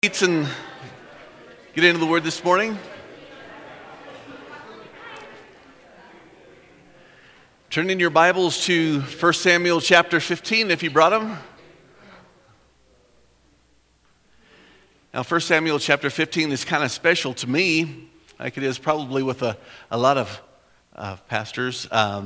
And get into the Word this morning. Turn in your Bibles to 1 Samuel chapter 15 if you brought them. Now 1 Samuel chapter 15 is kind of special to me, like it is probably with a lot of pastors.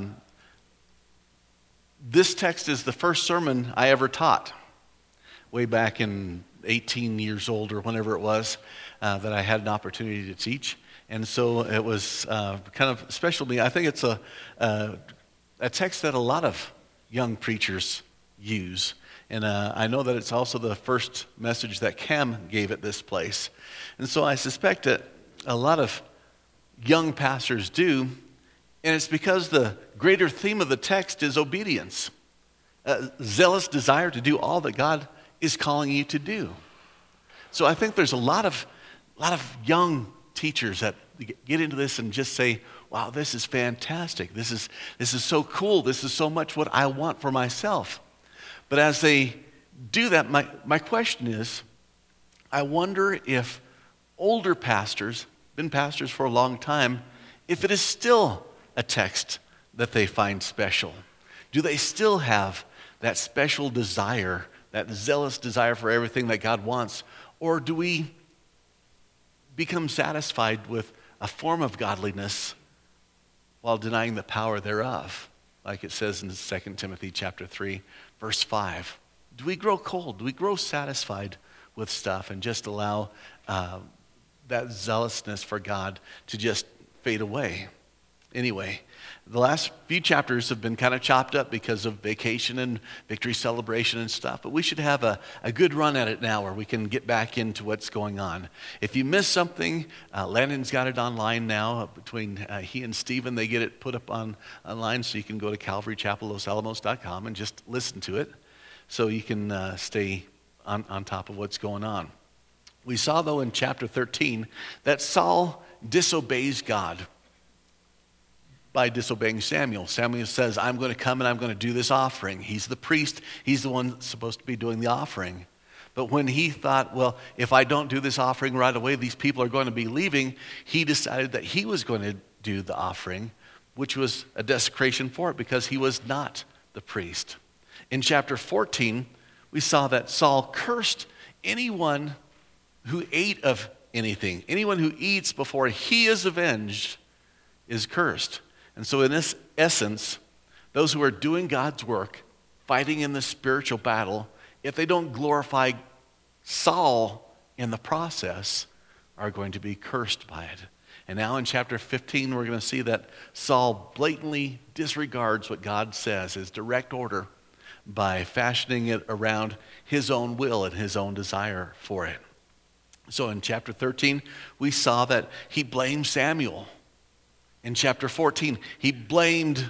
This text is the first sermon I ever taught, way back in 18 years old or whenever it was that I had an opportunity to teach. And so it was kind of special to me. I think it's a text that a lot of young preachers use. And I know that it's also the first message that Cam gave at this place. And so I suspect that a lot of young pastors do. And it's because the greater theme of the text is obedience. A zealous desire to do all that God is calling you to do. So I think there's a lot of young teachers that get into this and just say, wow, this is fantastic. This is so cool. This is so much what I want for myself. But as they do that, my question is, I wonder if older pastors, been pastors for a long time, if it is still a text that they find special. Do they still have that special desire, that zealous desire for everything that God wants? Or do we become satisfied with a form of godliness while denying the power thereof? Like it says in 2 Timothy chapter 3, verse 5. Do we grow cold? Do we grow satisfied with stuff and just allow that zealousness for God to just fade away? Anyway, the last few chapters have been kind of chopped up because of vacation and victory celebration and stuff, but we should have a good run at it now where we can get back into what's going on. If you missed something, Landon's got it online now. Between he and Stephen, they get it put up online, so you can go to CalvaryChapelLosAlamos.com and just listen to it so you can stay on top of what's going on. We saw, though, in chapter 13 that Saul disobeys God by disobeying Samuel. Samuel says, I'm going to come and I'm going to do this offering. He's the priest. He's the one that's supposed to be doing the offering. But when he thought, well, if I don't do this offering right away, these people are going to be leaving, he decided that he was going to do the offering, which was a desecration for it because he was not the priest. In chapter 14, we saw that Saul cursed anyone who ate of anything. Anyone who eats before he is avenged is cursed. And so in this essence, those who are doing God's work, fighting in the spiritual battle, if they don't glorify Saul in the process, are going to be cursed by it. And now in chapter 15, we're going to see that Saul blatantly disregards what God says, his direct order, by fashioning it around his own will and his own desire for it. So in chapter 13, we saw that he blamed Samuel. In chapter 14, he blamed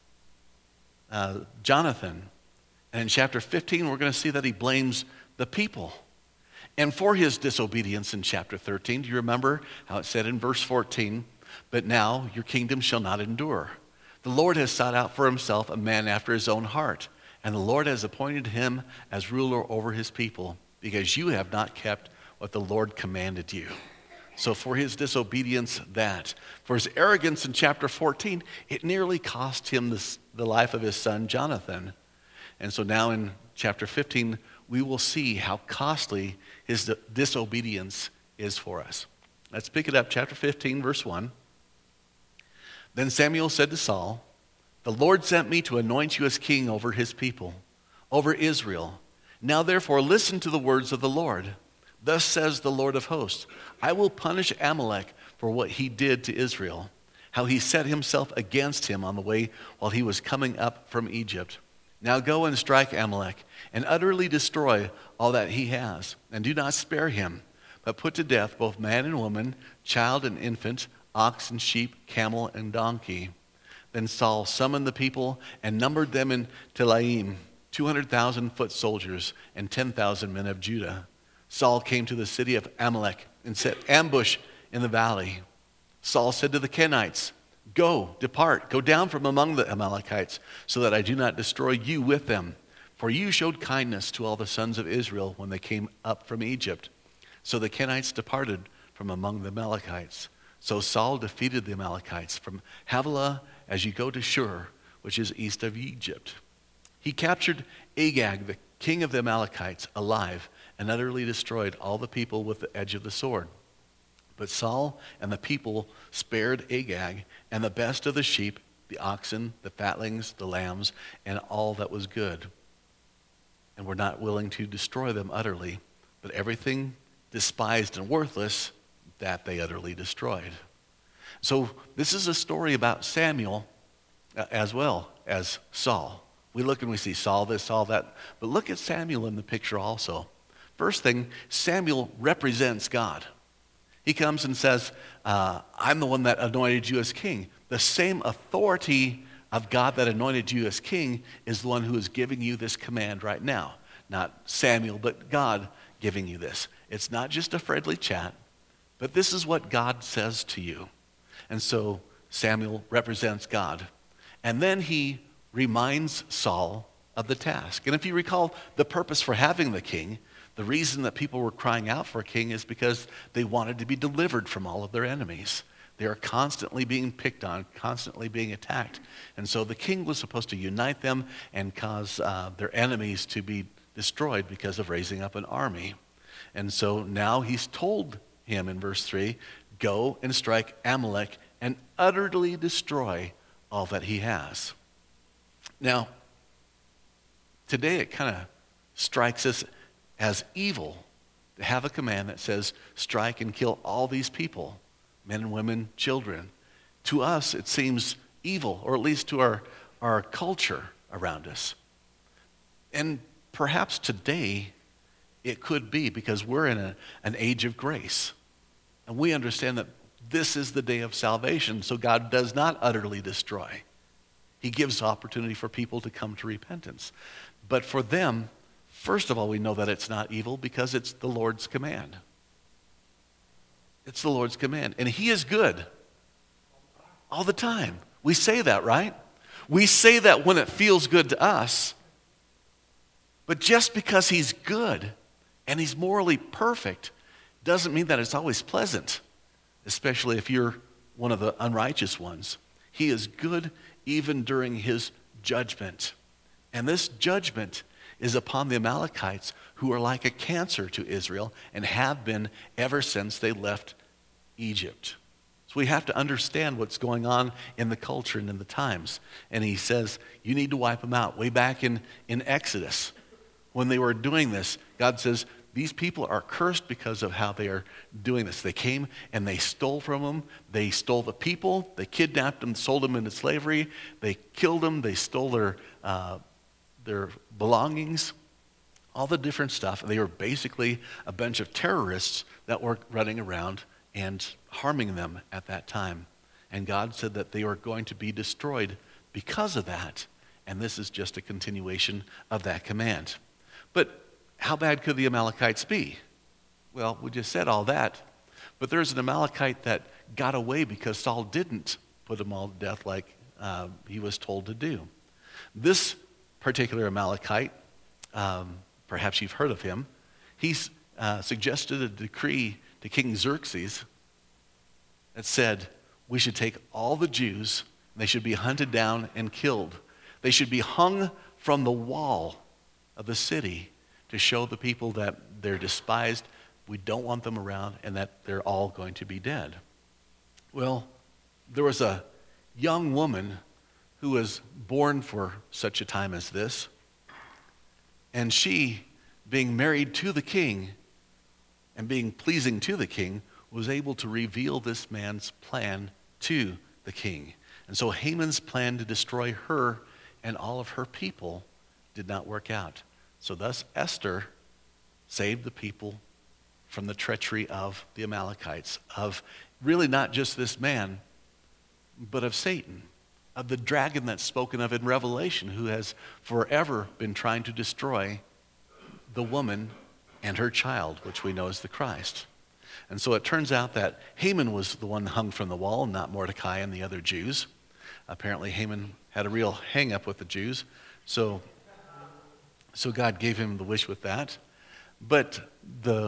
Jonathan. And in chapter 15, we're going to see that he blames the people. And for his disobedience in chapter 13, do you remember how it said in verse 14, but now your kingdom shall not endure. The Lord has sought out for himself a man after his own heart, and the Lord has appointed him as ruler over his people, because you have not kept what the Lord commanded you. So for his disobedience, that. For his arrogance in chapter 14, it nearly cost him the life of his son Jonathan. And so now in chapter 15, we will see how costly his disobedience is for us. Let's pick it up, chapter 15, verse 1. Then Samuel said to Saul, the Lord sent me to anoint you as king over his people, over Israel. Now therefore listen to the words of the Lord. Thus says the Lord of hosts, I will punish Amalek for what he did to Israel, how he set himself against him on the way while he was coming up from Egypt. Now go and strike Amalek and utterly destroy all that he has, and do not spare him, but put to death both man and woman, child and infant, ox and sheep, camel and donkey. Then Saul summoned the people and numbered them in Telaim, 200,000 foot soldiers and 10,000 men of Judah. Saul came to the city of Amalek and set ambush in the valley. Saul said to the Kenites, go, depart, go down from among the Amalekites, so that I do not destroy you with them. For you showed kindness to all the sons of Israel when they came up from Egypt. So the Kenites departed from among the Amalekites. So Saul defeated the Amalekites from Havilah as you go to Shur, which is east of Egypt. He captured Agag, the king of the Amalekites, alive, and utterly destroyed all the people with the edge of the sword. But Saul and the people spared Agag and the best of the sheep, the oxen, the fatlings, the lambs, and all that was good, and were not willing to destroy them utterly, but everything despised and worthless, that they utterly destroyed. So this is a story about Samuel as well as Saul. We look and we see Saul this, Saul that, but look at Samuel in the picture also. First thing, Samuel represents God. He comes and says, I'm the one that anointed you as king. The same authority of God that anointed you as king is the one who is giving you this command right now. Not Samuel, but God giving you this. It's not just a friendly chat, but this is what God says to you. And so Samuel represents God. And then he reminds Saul of the task. And if you recall, the purpose for having the king, the reason that people were crying out for a king is because they wanted to be delivered from all of their enemies. They are constantly being picked on, constantly being attacked. And so the king was supposed to unite them and cause their enemies to be destroyed because of raising up an army. And so now he's told him in verse 3, go and strike Amalek and utterly destroy all that he has. Now, today it kind of strikes us as evil to have a command that says strike and kill all these people, men and women, children. To us, it seems evil, or at least to our culture around us. And perhaps today it could be because we're in an age of grace. And we understand that this is the day of salvation, so God does not utterly destroy. He gives opportunity for people to come to repentance. But for them, first of all, we know that it's not evil because it's the Lord's command. It's the Lord's command. And he is good all the time. We say that, right? We say that when it feels good to us. But just because he's good and he's morally perfect doesn't mean that it's always pleasant, especially if you're one of the unrighteous ones. He is good even during his judgment. And this judgment is upon the Amalekites, who are like a cancer to Israel and have been ever since they left Egypt. So we have to understand what's going on in the culture and in the times. And he says, you need to wipe them out. Way back in Exodus, when they were doing this, God says, these people are cursed because of how they are doing this. They came and they stole from them. They stole the people. They kidnapped them, sold them into slavery. They killed them. They stole their belongings, all the different stuff. They were basically a bunch of terrorists that were running around and harming them at that time. And God said that they were going to be destroyed because of that. And this is just a continuation of that command. But how bad could the Amalekites be? Well, we just said all that. But there's an Amalekite that got away because Saul didn't put them all to death like he was told to do. This particular Amalekite, perhaps you've heard of him, he's suggested a decree to King Xerxes that said we should take all the Jews, and they should be hunted down and killed. They should be hung from the wall of the city to show the people that they're despised, we don't want them around, and that they're all going to be dead. Well, there was a young woman who was born for such a time as this, and she, being married to the king and being pleasing to the king, was able to reveal this man's plan to the king. And so Haman's plan to destroy her and all of her people did not work out. So thus Esther saved the people from the treachery of the Amalekites, of really not just this man, but of Satan, of the dragon that's spoken of in Revelation, who has forever been trying to destroy the woman and her child, which we know is the Christ. And so it turns out that Haman was the one hung from the wall, not Mordecai and the other Jews. Apparently Haman had a real hang-up with the Jews, so God gave him the wish with that. But the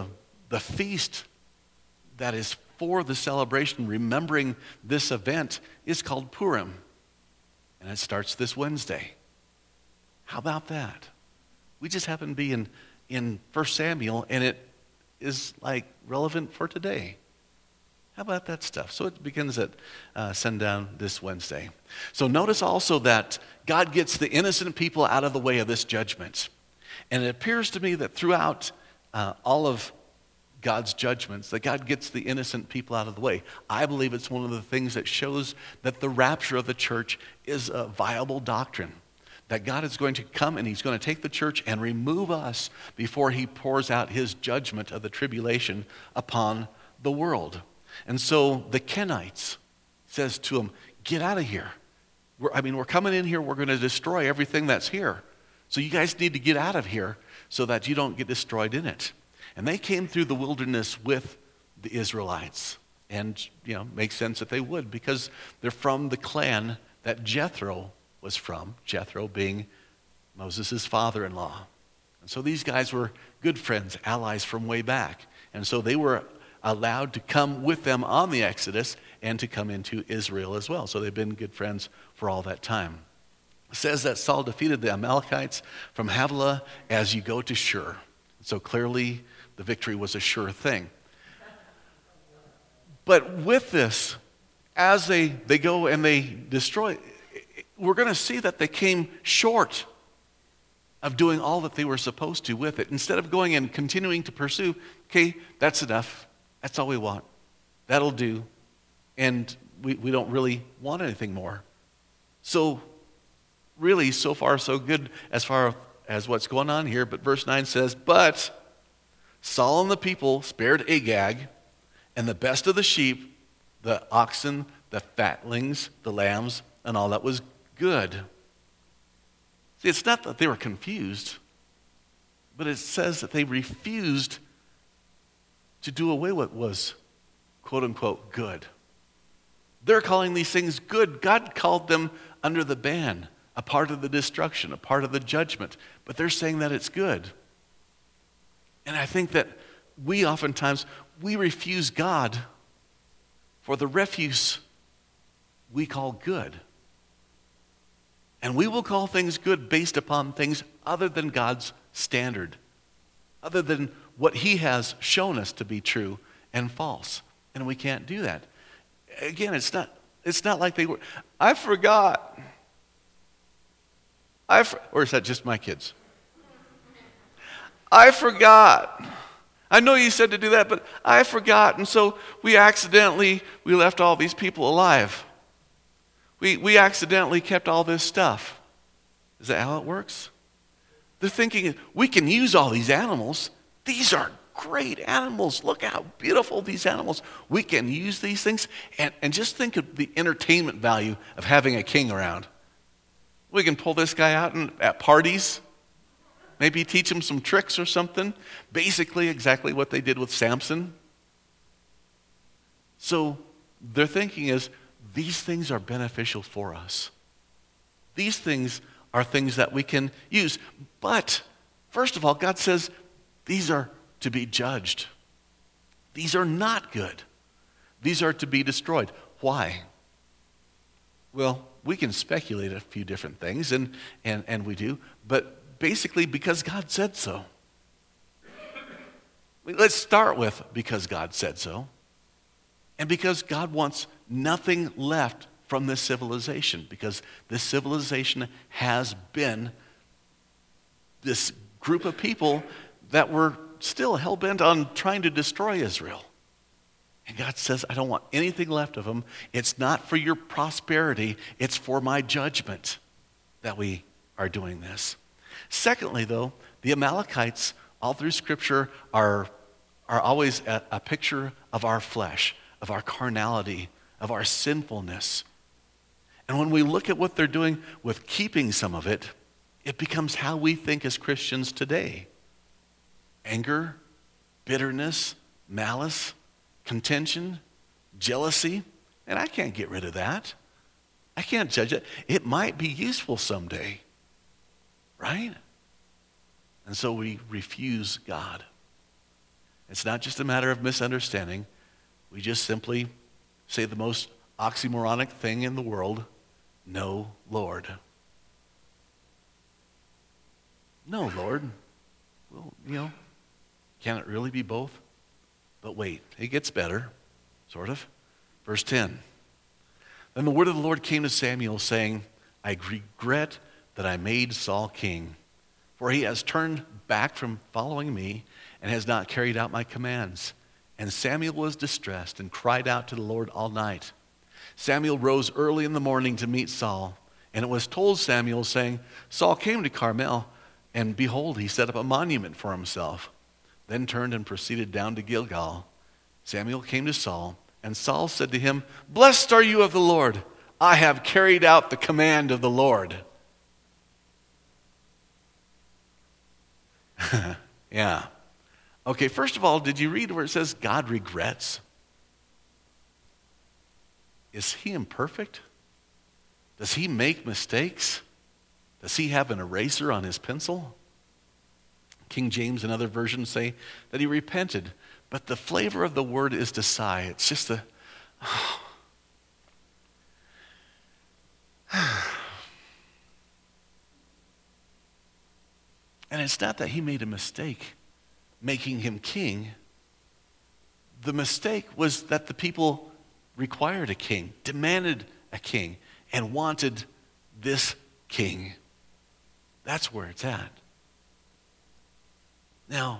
the feast that is for the celebration, remembering this event, is called Purim. And it starts this Wednesday. How about that? We just happen to be in 1 Samuel, and it is like relevant for today. How about that stuff? So it begins at sundown this Wednesday. So notice also that God gets the innocent people out of the way of this judgment. And it appears to me that throughout all of God's judgments, that God gets the innocent people out of the way. I believe it's one of the things that shows that the rapture of the church is a viable doctrine. That God is going to come and he's going to take the church and remove us before he pours out his judgment of the tribulation upon the world. And so the Kenites says to them, get out of here. We're coming in here, we're going to destroy everything that's here. So you guys need to get out of here so that you don't get destroyed in it. And they came through the wilderness with the Israelites. And, makes sense that they would, because they're from the clan that Jethro was from, Jethro being Moses' father-in-law. And so these guys were good friends, allies from way back. And so they were allowed to come with them on the Exodus and to come into Israel as well. So they've been good friends for all that time. It says that Saul defeated the Amalekites from Havilah as you go to Shur. So clearly the victory was a sure thing. But with this, as they go and they destroy, we're going to see that they came short of doing all that they were supposed to with it. Instead of going and continuing to pursue, okay, that's enough. That's all we want. That'll do. And we don't really want anything more. So really, so far so good as far as what's going on here. But verse 9 says, but Saul and the people spared Agag and the best of the sheep, the oxen, the fatlings, the lambs, and all that was good. See, it's not that they were confused, but it says that they refused to do away with what was, quote unquote, good. They're calling these things good. God called them under the ban, a part of the destruction, a part of the judgment. But they're saying that it's good. And I think that we oftentimes, we refuse God for the refuse we call good. And we will call things good based upon things other than God's standard, other than what he has shown us to be true and false. And we can't do that. Again, it's not like they were, I forgot. Or is that just my kids? I forgot. I know you said to do that, but I forgot. And so we left all these people alive. We accidentally kept all this stuff. Is that how it works? They're thinking, we can use all these animals. These are great animals. Look how beautiful these animals. We can use these things. And just think of the entertainment value of having a king around. We can pull this guy out at parties. Maybe teach him some tricks or something. Basically exactly what they did with Samson. So their thinking is, these things are beneficial for us. These things are things that we can use. But, first of all, God says these are to be judged. These are not good. These are to be destroyed. Why? Well, we can speculate a few different things, and we do, but basically because God said so. Let's start with because God said so, and because God wants nothing left from this civilization, because this civilization has been this group of people that were still hell-bent on trying to destroy Israel. And God says, I don't want anything left of them. It's not for your prosperity. It's for my judgment that we are doing this. Secondly, though, the Amalekites, all through Scripture, are always a picture of our flesh, of our carnality, of our sinfulness. And when we look at what they're doing with keeping some of it, it becomes how we think as Christians today. Anger, bitterness, malice, contention, jealousy, and I can't get rid of that. I can't judge it. It might be useful someday, right? And so we refuse God. It's not just a matter of misunderstanding. We just simply say the most oxymoronic thing in the world, no, Lord. No, Lord. Well, can it really be both? But wait, it gets better, sort of. Verse 10. Then the word of the Lord came to Samuel, saying, I regret that I made Saul king, for he has turned back from following me and has not carried out my commands. And Samuel was distressed and cried out to the Lord all night. Samuel rose early in the morning to meet Saul, and it was told Samuel, saying, Saul came to Carmel, and behold, he set up a monument for himself, then turned and proceeded down to Gilgal. Samuel came to Saul, and Saul said to him, Blessed are you of the Lord. I have carried out the command of the Lord. Yeah. Okay, first of all, did you read where it says God regrets? Is he imperfect? Does he make mistakes? Does he have an eraser on his pencil? King James and other versions say that he repented, but the flavor of the word is to sigh. It's just a... And it's not that he made a mistake making him king. The mistake was that the people required a king, demanded a king, and wanted this king. That's where it's at. Now,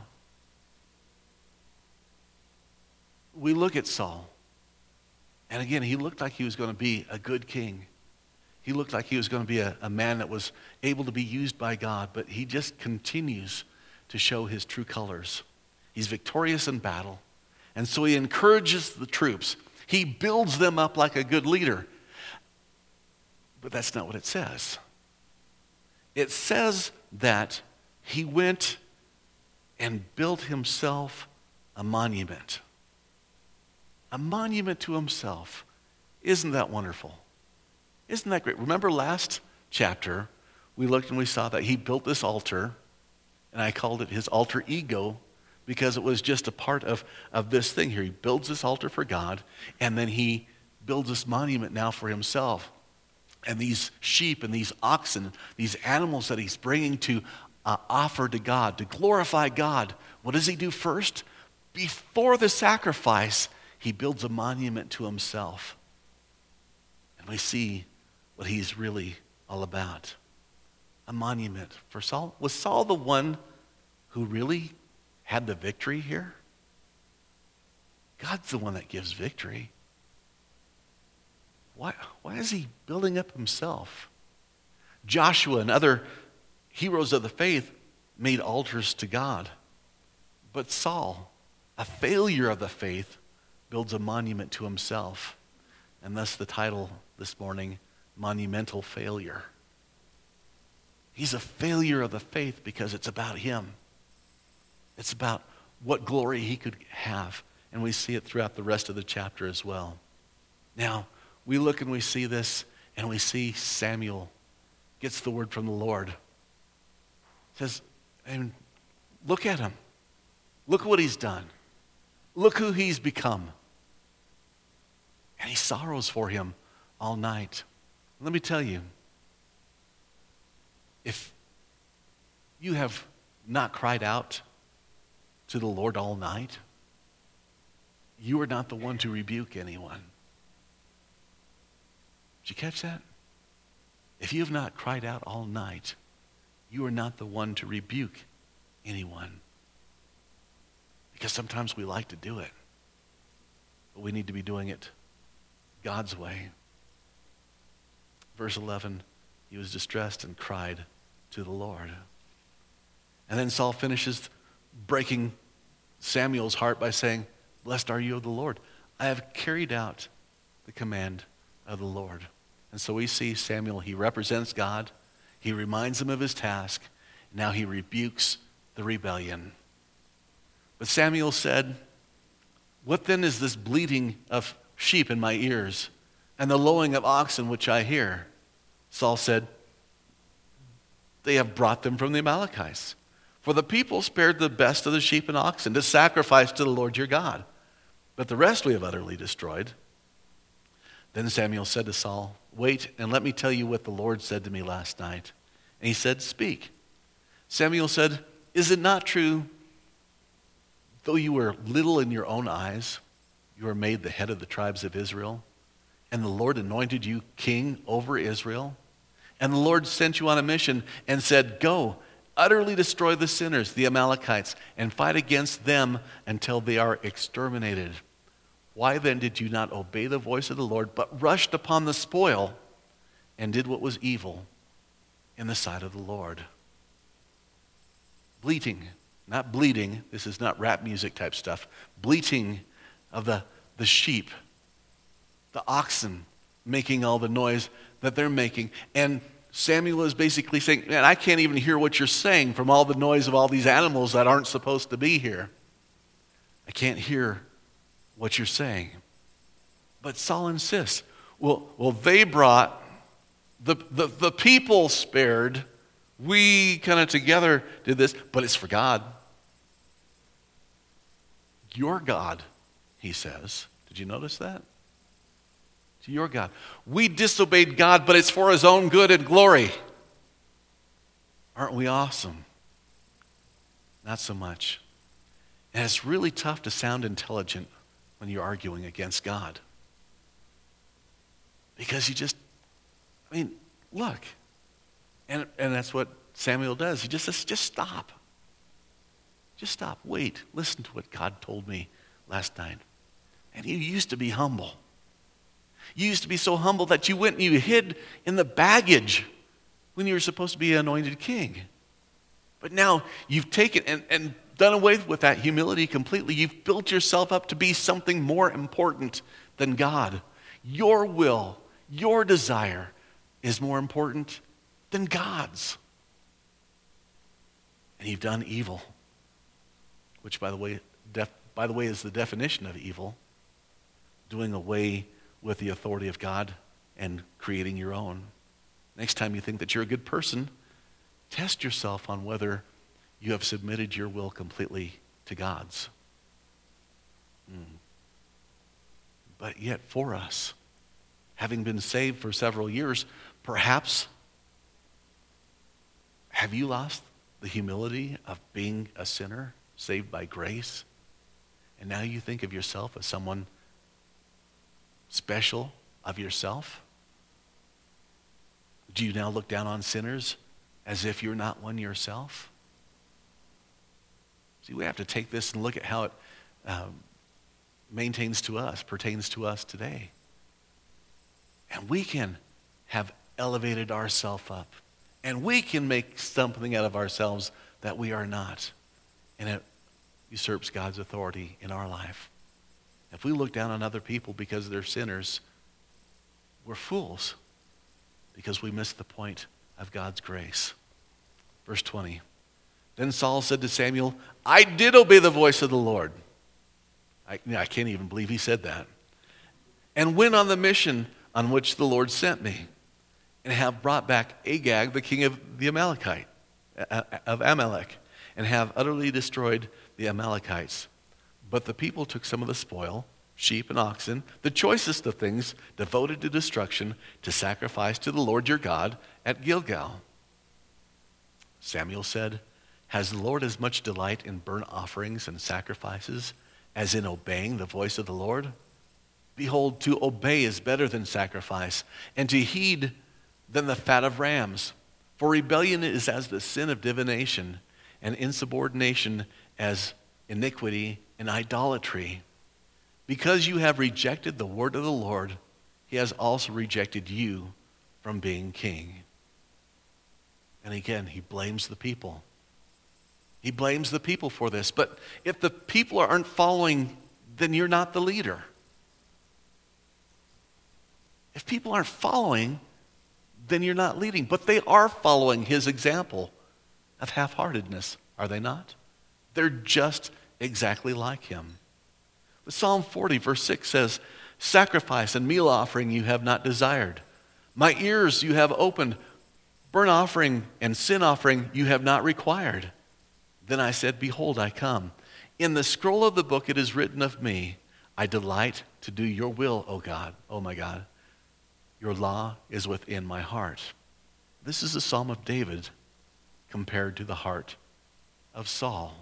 we look at Saul, and again, he looked like he was going to be a good king. He looked like he was going to be a man that was able to be used by God, but he just continues to show his true colors. He's victorious in battle, and so he encourages the troops. He builds them up like a good leader. But that's not what it says. It says that he went and built himself a monument. A monument to himself. Isn't that wonderful? Isn't that great? Remember last chapter, we looked and we saw that he built this altar, and I called it his altar ego, because it was just a part of this thing here. He builds this altar for God, and then he builds this monument now for himself. And these sheep and these oxen, these animals that he's bringing to offer to God, to glorify God, what does he do first? Before the sacrifice, he builds a monument to himself. And we see what he's really all about. A monument for Saul. Was Saul the one who really had the victory here? God's the one that gives victory. Why is he building up himself? Joshua and other heroes of the faith made altars to God. But Saul, a failure of the faith, builds a monument to himself. And thus the title this morning, Monumental Failure. He's a failure of the faith because it's about him. It's about what glory he could have. And we see it throughout the rest of the chapter as well. Now, we look and we see this, and we see Samuel gets the word from the Lord. Says, and look at him. Look what he's done. Look who he's become. And he sorrows for him all night. Let me tell you, if you have not cried out to the Lord all night, you are not the one to rebuke anyone. Did you catch that? If you have not cried out all night, you are not the one to rebuke anyone. Because sometimes we like to do it, but we need to be doing it God's way. Verse 11, he was distressed and cried to the Lord. And then Saul finishes breaking Samuel's heart by saying, Blessed are you of the Lord. I have carried out the command of the Lord. And so we see Samuel, he represents God. He reminds him of his task. Now he rebukes the rebellion. But Samuel said, What then is this bleating of sheep in my ears and the lowing of oxen which I hear? Saul said, They have brought them from the Amalekites. For the people spared the best of the sheep and oxen to sacrifice to the Lord your God. But the rest we have utterly destroyed. Then Samuel said to Saul, wait, and let me tell you what the Lord said to me last night. And he said, speak. Samuel said, is it not true, though you were little in your own eyes, you were made the head of the tribes of Israel, and the Lord anointed you king over Israel? And the Lord sent you on a mission and said, go, utterly destroy the sinners, the Amalekites, and fight against them until they are exterminated. Why then did you not obey the voice of the Lord, but rushed upon the spoil and did what was evil in the sight of the Lord? Bleating, not bleeding, this is not rap music type stuff. Bleating of the sheep, the oxen making all the noise that they're making. And Samuel is basically saying, man, I can't even hear what you're saying from all the noise of all these animals that aren't supposed to be here. I can't hear what you're saying. But Saul insists, well they brought, the people spared, we kind of together did this, but it's for God. Your God, he says. Did you notice that? To your God. We disobeyed God, but it's for his own good and glory. Aren't we awesome? Not so much. And it's really tough to sound intelligent when you're arguing against God. Because look. And that's what Samuel does. He just says, just stop. Just stop. Wait. Listen to what God told me last night. And you used to be humble. You used to be so humble that you went and you hid in the baggage when you were supposed to be anointed king. But now you've taken and done away with that humility completely. You've built yourself up to be something more important than God. Your will, your desire is more important than God's. And you've done evil, which by the way is the definition of evil, doing away with the authority of God and creating your own. Next time you think that you're a good person, test yourself on whether you have submitted your will completely to God's. But yet for us, having been saved for several years, perhaps have you lost the humility of being a sinner saved by grace? And now you think of yourself as someone special of yourself? Do you now look down on sinners as if you're not one yourself? See, we have to take this and look at how it pertains to us today. And we can have elevated ourselves up. And we can make something out of ourselves that we are not. And it usurps God's authority in our life. If we look down on other people because they're sinners, we're fools because we miss the point of God's grace. Verse 20. Then Saul said to Samuel, I did obey the voice of the Lord. I can't even believe he said that. And went on the mission on which the Lord sent me, and have brought back Agag, the king of Amalek, and have utterly destroyed the Amalekites. But the people took some of the spoil, sheep and oxen, the choicest of things devoted to destruction, to sacrifice to the Lord your God at Gilgal. Samuel said, has the Lord as much delight in burnt offerings and sacrifices as in obeying the voice of the Lord? Behold, to obey is better than sacrifice, and to heed than the fat of rams. For rebellion is as the sin of divination, and insubordination as iniquity and idolatry. Because you have rejected the word of the Lord, he has also rejected you from being king. And again, he blames the people. He blames the people for this. But if the people aren't following, then you're not the leader. If people aren't following, then you're not leading. But they are following his example of half-heartedness, are they not? They're just exactly like him. But Psalm 40, verse 6 says, sacrifice and meal offering you have not desired. My ears you have opened. Burnt offering and sin offering you have not required. Then I said, behold, I come. In the scroll of the book it is written of me, I delight to do your will, O God, O my God. Your law is within my heart. This is a psalm of David compared to the heart of Saul.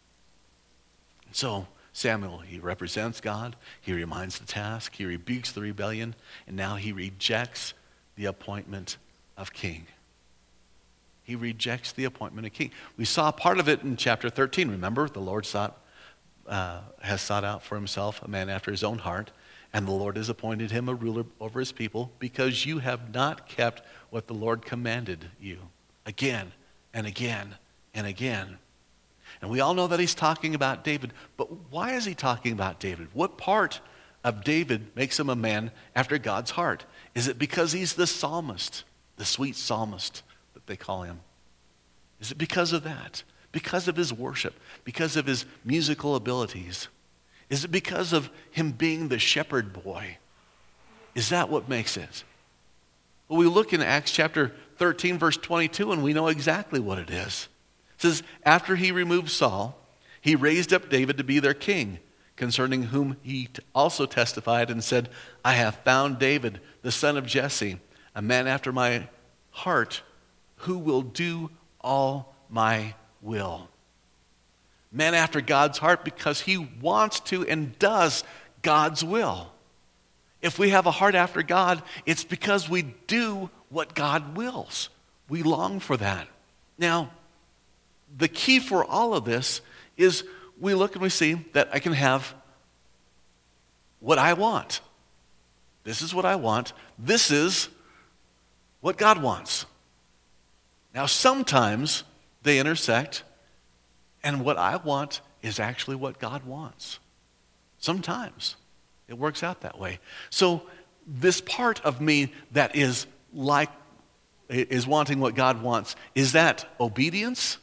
So Samuel, he represents God, he reminds the task, he rebukes the rebellion, and now he rejects the appointment of king. He rejects the appointment of king. We saw part of it in chapter 13. Remember, the Lord has sought out for himself a man after his own heart, and the Lord has appointed him a ruler over his people because you have not kept what the Lord commanded you again and again and again. And we all know that he's talking about David, but why is he talking about David? What part of David makes him a man after God's heart? Is it because he's the psalmist, the sweet psalmist that they call him? Is it because of that? Because of his worship? Because of his musical abilities? Is it because of him being the shepherd boy? Is that what makes it? Well, we look in Acts chapter 13, verse 22, and we know exactly what it is. It says, after he removed Saul, he raised up David to be their king, concerning whom he also testified and said, I have found David, the son of Jesse, a man after my heart, who will do all my will. Man after God's heart because he wants to and does God's will. If we have a heart after God, it's because we do what God wills. We long for that. Now, the key for all of this is we look and we see that I can have what I want. This is what I want. This is what God wants. Now, sometimes they intersect, and what I want is actually what God wants. Sometimes it works out that way. So this part of me that is wanting what God wants, is that obedience?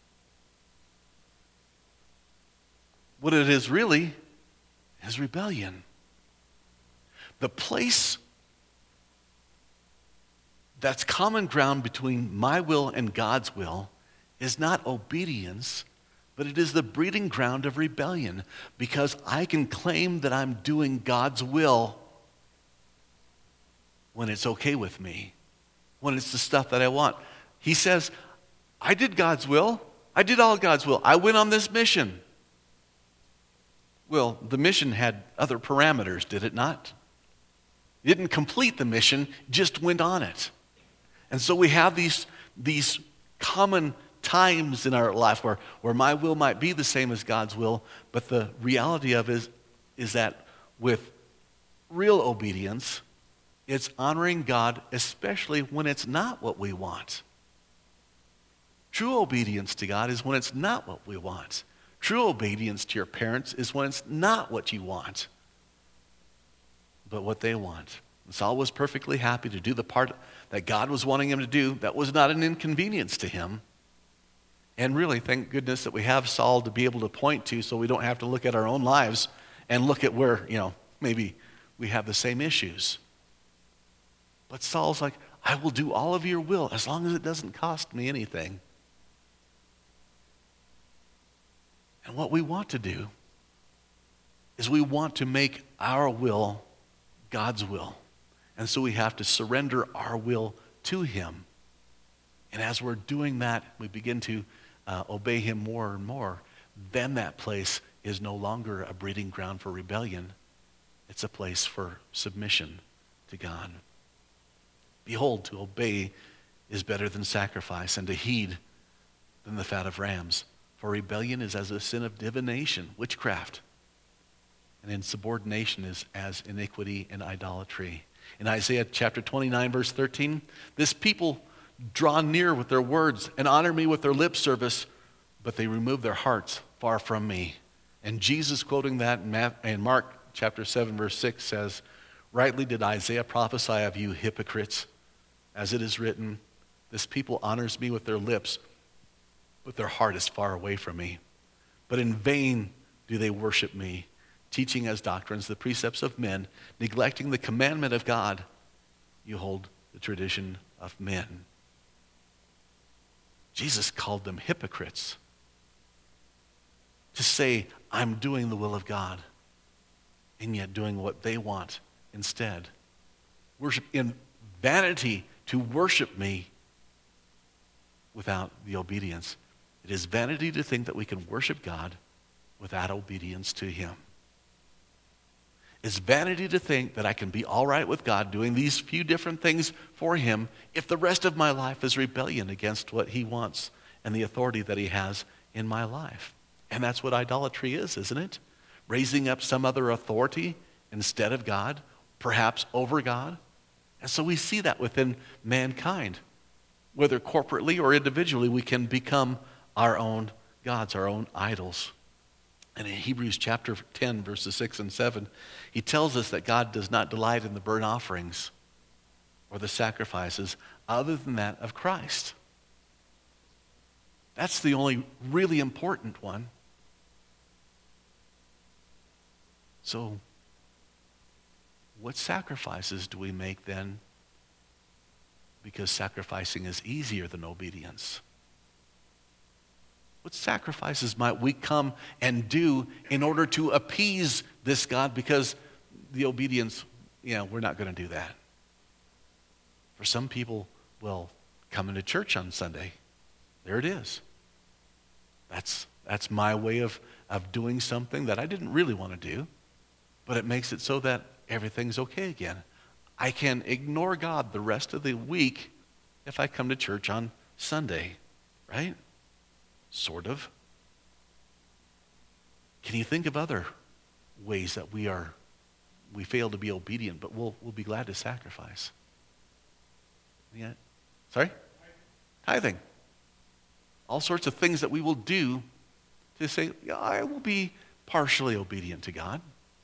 What it is really is rebellion. The place that's common ground between my will and God's will is not obedience, but it is the breeding ground of rebellion, because I can claim that I'm doing God's will when it's okay with me, when it's the stuff that I want. He says, I did God's will. I did all God's will. I went on this mission. Well, the mission had other parameters, did it not? It didn't complete the mission, just went on it. And so we have these common times in our life where my will might be the same as God's will, but the reality of it is that with real obedience, it's honoring God, especially when it's not what we want. True obedience to God is when it's not what we want. True obedience to your parents is when it's not what you want, but what they want. And Saul was perfectly happy to do the part that God was wanting him to do. That was not an inconvenience to him. And really, thank goodness that we have Saul to be able to point to, so we don't have to look at our own lives and look at where, maybe we have the same issues. But Saul's like, I will do all of your will as long as it doesn't cost me anything. And what we want to do is we want to make our will God's will. And so we have to surrender our will to him. And as we're doing that, we begin to obey him more and more. Then that place is no longer a breeding ground for rebellion. It's a place for submission to God. Behold, to obey is better than sacrifice, and to heed than the fat of rams. For rebellion is as a sin of divination, witchcraft. And insubordination is as iniquity and idolatry. In Isaiah chapter 29, verse 13, this people draw near with their words and honor me with their lip service, but they remove their hearts far from me. And Jesus, quoting that in Mark chapter 7, verse 6, says, rightly did Isaiah prophesy of you hypocrites, as it is written, this people honors me with their lips, but their heart is far away from me. But in vain do they worship me, teaching as doctrines the precepts of men, neglecting the commandment of God. You hold the tradition of men. Jesus called them hypocrites. to say, I'm doing the will of God, and yet doing what they want instead. Worship in vanity to worship me without the obedience. It is vanity to think that we can worship God without obedience to him. It's vanity to think that I can be all right with God doing these few different things for him if the rest of my life is rebellion against what he wants and the authority that he has in my life. And that's what idolatry is, isn't it? Raising up some other authority instead of God, perhaps over God. And so we see that within mankind. Whether corporately or individually, we can become our own gods, our own idols. And in Hebrews chapter 10, verses 6 and 7, he tells us that God does not delight in the burnt offerings or the sacrifices other than that of Christ. That's the only really important one. So, what sacrifices do we make then? Because sacrificing is easier than obedience. What sacrifices might we come and do in order to appease this God? Because the obedience, we're not going to do that. For some people, well, coming to church on Sunday, there it is. That's my way of doing something that I didn't really want to do, but it makes it so that everything's okay again. I can ignore God the rest of the week if I come to church on Sunday, right? Sort of. Can you think of other ways that we fail to be obedient, but we'll be glad to sacrifice? Yeah. Sorry? Tithing. All sorts of things that we will do to say, I will be partially obedient to God.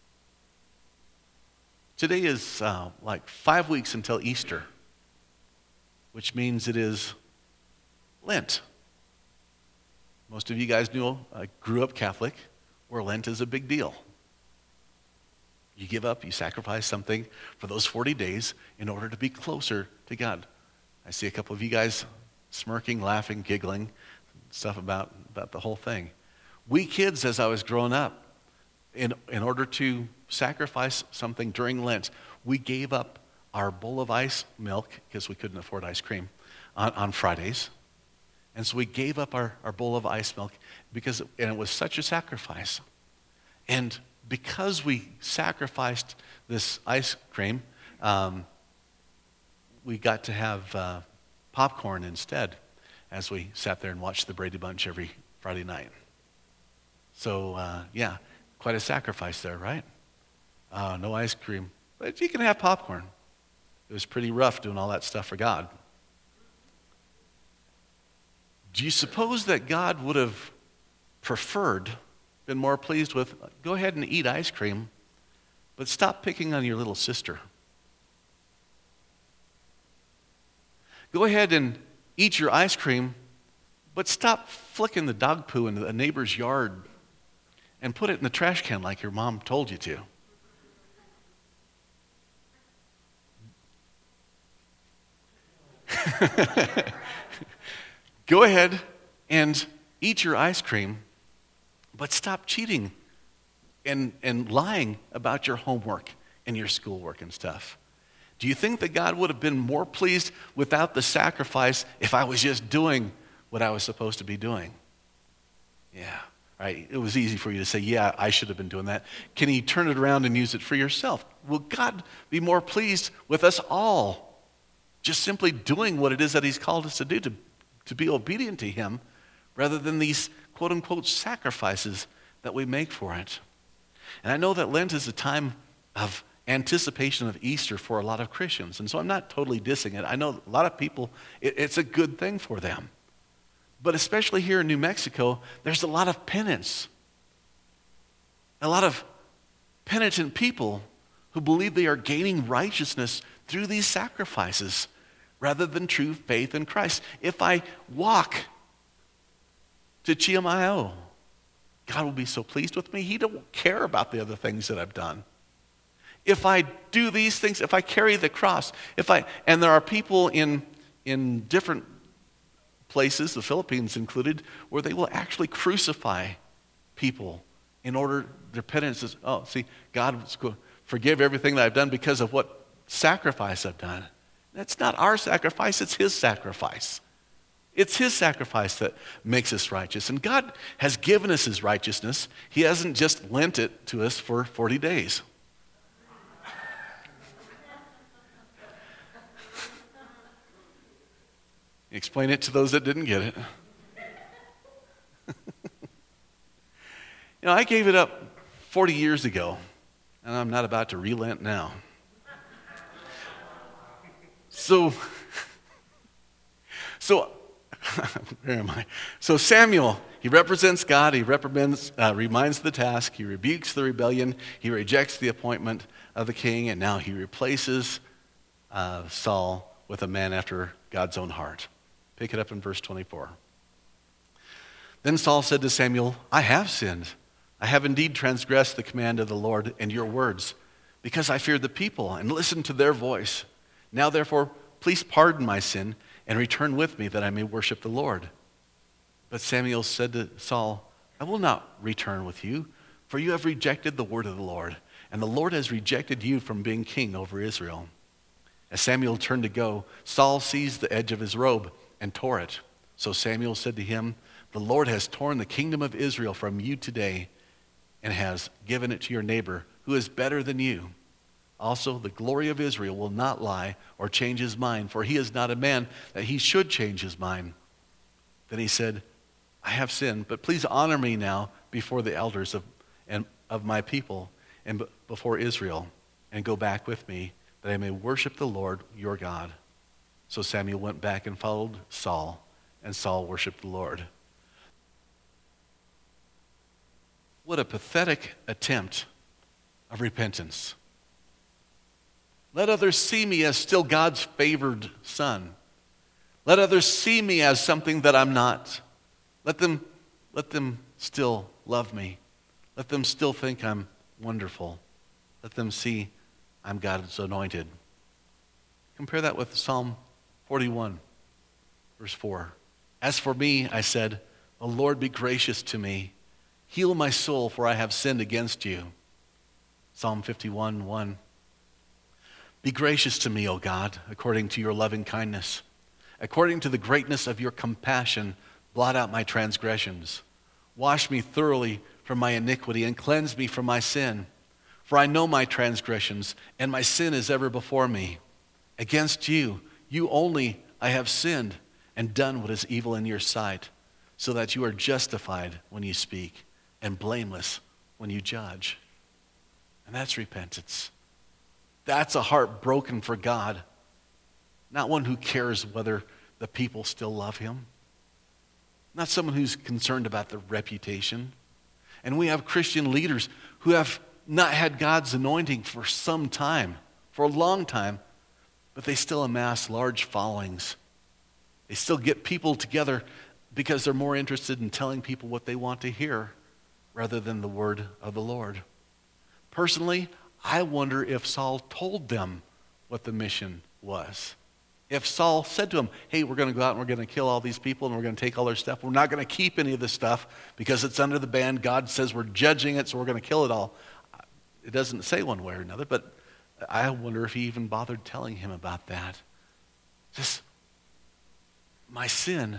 Today is like 5 weeks until Easter, which means it is Lent. Most of you guys know I grew up Catholic, where Lent is a big deal. You give up, you sacrifice something for those 40 days in order to be closer to God. I see a couple of you guys smirking, laughing, giggling, stuff about the whole thing. We kids, as I was growing up, in order to sacrifice something during Lent, we gave up our bowl of ice milk, because we couldn't afford ice cream, on Fridays. And so we gave up our bowl of ice milk and it was such a sacrifice. And because we sacrificed this ice cream, we got to have popcorn instead as we sat there and watched the Brady Bunch every Friday night. So, quite a sacrifice there, right? No ice cream, but you can have popcorn. It was pretty rough doing all that stuff for God. Do you suppose that God would have been more pleased with, go ahead and eat ice cream, but stop picking on your little sister? Go ahead and eat your ice cream, but stop flicking the dog poo into the neighbor's yard and put it in the trash can like your mom told you to. Go ahead and eat your ice cream, but stop cheating and lying about your homework and your schoolwork and stuff. Do you think that God would have been more pleased without the sacrifice if I was just doing what I was supposed to be doing? Yeah, right. It was easy for you to say, yeah, I should have been doing that. Can you turn it around and use it for yourself? Will God be more pleased with us all just simply doing what it is that he's called us to do, to be obedient to him, rather than these quote-unquote sacrifices that we make for it? And I know that Lent is a time of anticipation of Easter for a lot of Christians, and so I'm not totally dissing it. I know a lot of people, it's a good thing for them. But especially here in New Mexico, there's a lot of penance. A lot of penitent people who believe they are gaining righteousness through these sacrifices rather than true faith in Christ. If I walk to Chiamayo, God will be so pleased with me. He don't care about the other things that I've done. If I do these things, if I carry the cross, and there are people in different places, the Philippines included, where they will actually crucify people in order, repentance is, God was going to forgive everything that I've done because of what sacrifice I've done. That's not our sacrifice, it's his sacrifice. It's his sacrifice that makes us righteous. And God has given us his righteousness. He hasn't just lent it to us for 40 days. Explain it to those that didn't get it. I gave it up 40 years ago, and I'm not about to relent now. So where am I? So Samuel, he represents God, he reminds the task, he rebukes the rebellion, he rejects the appointment of the king, and now he replaces Saul with a man after God's own heart. Pick it up in verse 24. Then Saul said to Samuel, I have sinned. I have indeed transgressed the command of the Lord and your words, because I feared the people and listened to their voice. Now therefore, please pardon my sin and return with me that I may worship the Lord. But Samuel said to Saul, I will not return with you, for you have rejected the word of the Lord, and the Lord has rejected you from being king over Israel. As Samuel turned to go, Saul seized the edge of his robe and tore it. So Samuel said to him, the Lord has torn the kingdom of Israel from you today and has given it to your neighbor who is better than you. Also, the glory of Israel will not lie or change his mind, for he is not a man that he should change his mind. Then he said, I have sinned, but please honor me now before the elders of my people and before Israel, and go back with me, that I may worship the Lord your God. So Samuel went back and followed Saul, and Saul worshiped the Lord. What a pathetic attempt of repentance. Let others see me as still God's favored son. Let others see me as something that I'm not. Let them still love me. Let them still think I'm wonderful. Let them see I'm God's anointed. Compare that with Psalm 41, verse 4. As for me, I said, the Lord be gracious to me. Heal my soul, for I have sinned against you. Psalm 51, 1. Be gracious to me, O God, according to your loving kindness. According to the greatness of your compassion, blot out my transgressions. Wash me thoroughly from my iniquity and cleanse me from my sin. For I know my transgressions, and my sin is ever before me. Against you, you only, I have sinned and done what is evil in your sight, so that you are justified when you speak and blameless when you judge. And that's repentance. That's a heart broken for God, not one who cares whether the people still love him, not someone who's concerned about their reputation. And we have Christian leaders who have not had God's anointing for some time, for a long time, but they still amass large followings. They still get people together because they're more interested in telling people what they want to hear rather than the word of the Lord. Personally, I wonder if Saul told them what the mission was. If Saul said to him, hey, we're going to go out and we're going to kill all these people and we're going to take all their stuff. We're not going to keep any of this stuff because it's under the ban. God says we're judging it, so we're going to kill it all. It doesn't say one way or another, but I wonder if he even bothered telling him about that. Just my sin.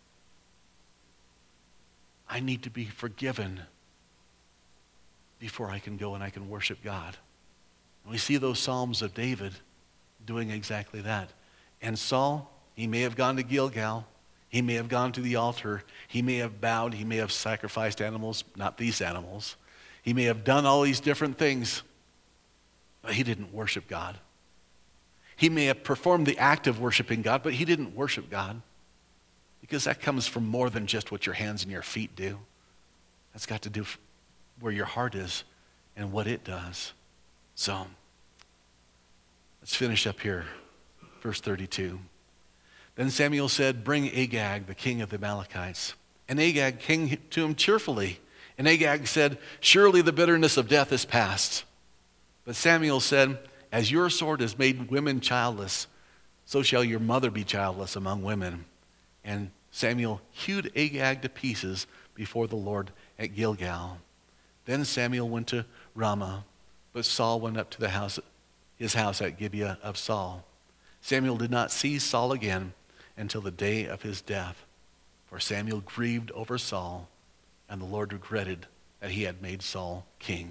I need to be forgiven before I can go and I can worship God. And we see those Psalms of David doing exactly that. And Saul, he may have gone to Gilgal. He may have gone to the altar. He may have bowed. He may have sacrificed animals, not these animals. He may have done all these different things, but he didn't worship God. He may have performed the act of worshiping God, but he didn't worship God, because that comes from more than just what your hands and your feet do. That's got to do where your heart is and what it does. So, let's finish up here. Verse 32. Then Samuel said, bring Agag, the king of the Amalekites. And Agag came to him cheerfully. And Agag said, surely the bitterness of death is past. But Samuel said, as your sword has made women childless, so shall your mother be childless among women. And Samuel hewed Agag to pieces before the Lord at Gilgal. Then Samuel went to Ramah, but Saul went up to his house at Gibeah of Saul. Samuel did not see Saul again until the day of his death, for Samuel grieved over Saul, and the Lord regretted that he had made Saul king.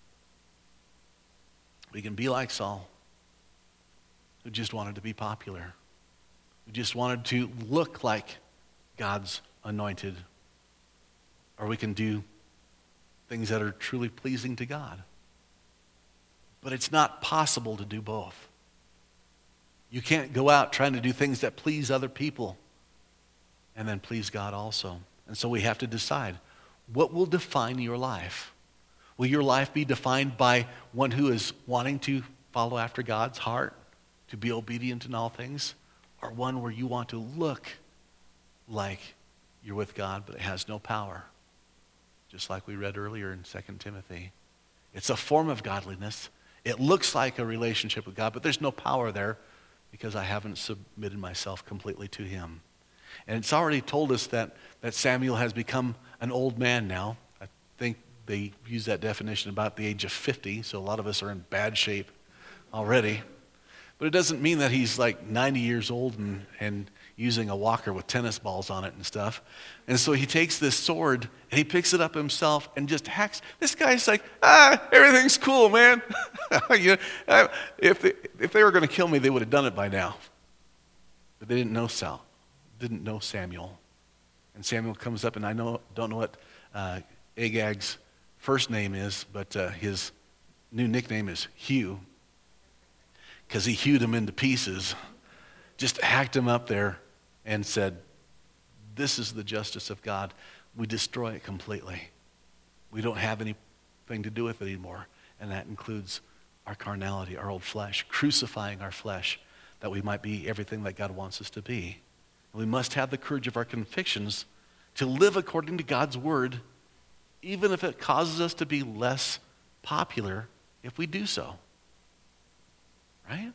We can be like Saul, who just wanted to be popular, who just wanted to look like God's anointed. Or we can do things that are truly pleasing to God. But it's not possible to do both. You can't go out trying to do things that please other people and then please God also. And so we have to decide, what will define your life? Will your life be defined by one who is wanting to follow after God's heart, to be obedient in all things, or one where you want to look like you're with God, but it has no power? Just like we read earlier in 2 Timothy. It's a form of godliness. It looks like a relationship with God, but there's no power there because I haven't submitted myself completely to him. And it's already told us that Samuel has become an old man now. I think they use that definition about the age of 50, so a lot of us are in bad shape already. But it doesn't mean that he's like 90 years old and using a walker with tennis balls on it and stuff. And so he takes this sword and he picks it up himself and just hacks. This guy's like, everything's cool, man. If they were going to kill me, they would have done it by now. But they didn't know Samuel. And Samuel comes up, and I don't know what Agag's first name is, but his new nickname is Hugh, because he hewed him into pieces, just hacked him up there and said, this is the justice of God. We destroy it completely. We don't have anything to do with it anymore. And that includes our carnality, our old flesh, crucifying our flesh that we might be everything that God wants us to be. And we must have the courage of our convictions to live according to God's word, even if it causes us to be less popular if we do so. Right?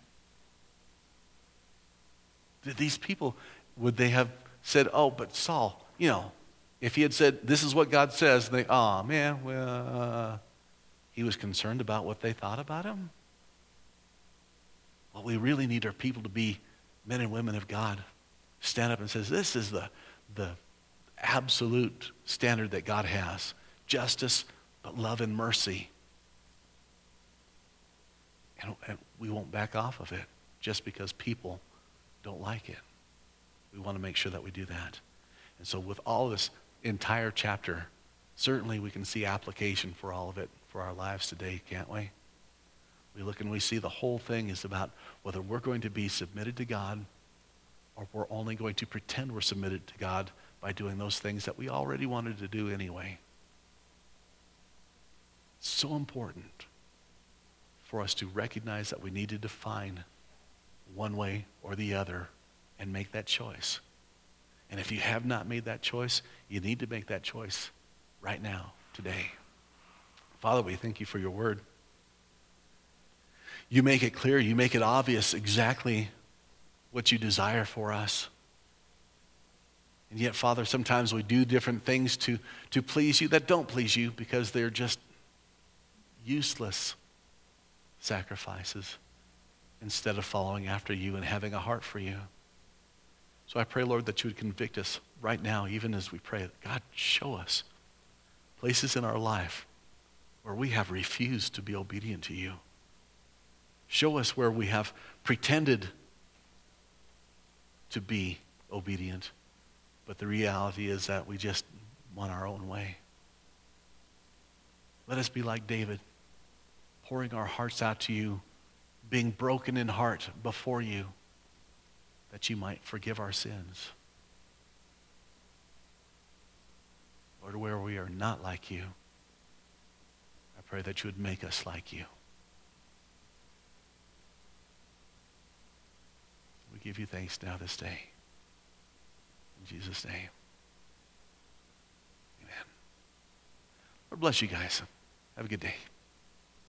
Did these people, would they have said, oh, but Saul, if he had said, this is what God says, he was concerned about what they thought about him? What we really need are people to be men and women of God. Stand up and says, this is the absolute standard that God has. Justice, but love and mercy. And we won't back off of it just because people don't like it. We want to make sure that we do that. And so with all this entire chapter, certainly we can see application for all of it for our lives today, can't we? We look and we see the whole thing is about whether we're going to be submitted to God or we're only going to pretend we're submitted to God by doing those things that we already wanted to do anyway. It's so important for us to recognize that we need to define one way or the other and make that choice. And if you have not made that choice, you need to make that choice right now, today. Father, we thank you for your word. You make it clear, you make it obvious exactly what you desire for us. And yet, Father, sometimes we do different things to please you that don't please you because they're just useless sacrifices instead of following after you and having a heart for you. So I pray, Lord, that you would convict us right now, even as we pray. God, show us places in our life where we have refused to be obedient to you. Show us where we have pretended to be obedient, but the reality is that we just want our own way. Let us be like David, pouring our hearts out to you, being broken in heart before you, that you might forgive our sins. Lord, where we are not like you, I pray that you would make us like you. We give you thanks now this day. In Jesus' name. Amen. Lord bless you guys. Have a good day.